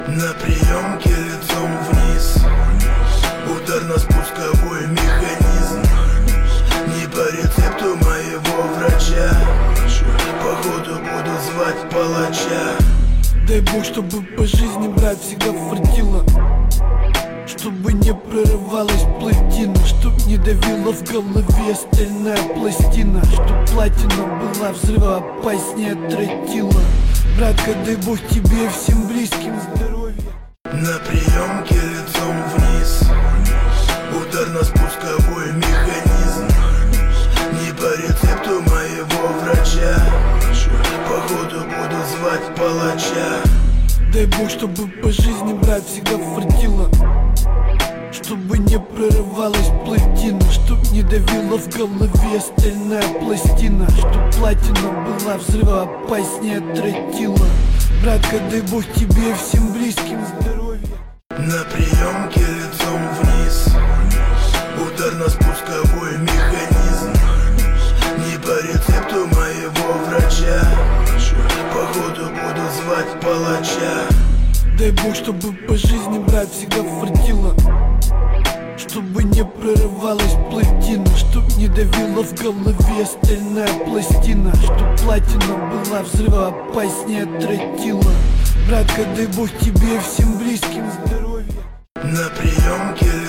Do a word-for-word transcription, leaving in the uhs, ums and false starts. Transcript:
На приемке лицом вниз, ударно-спусковой механизм. Не по рецепту моего врача, походу буду звать палача. Дай Бог, чтобы по жизни, брат, всегда фартило, чтобы не прорывалась плотина, чтоб не давила в голове стальная пластина, чтоб платина была взрывоопаснее тротила. Братка, дай Бог тебе всем близким здоровья. На приемке лицом вниз, ударно-спусковой механизм. Не по рецепту моего врача, походу буду звать палача. Дай Бог, чтобы по жизни, брат, всегда фартило, чтобы не прорывалась плотина, чтоб не давила в голове стальная пластина, чтоб платина была взрывоопаснее тротила. Братка, дай Бог тебе всем близким здоровья. На приемке лицом вниз, ударно-спусковой механизм. Не по рецепту моего врача, походу буду звать палача. Дай Бог, чтобы по жизни, брат, всегда фартило, чтобы не прорывалась плотина, чтоб не давила в голове стальная пластина, чтоб платина была взрывоопаснее тротила. Братка, дай Бог тебе всем близким здоровья. На приемке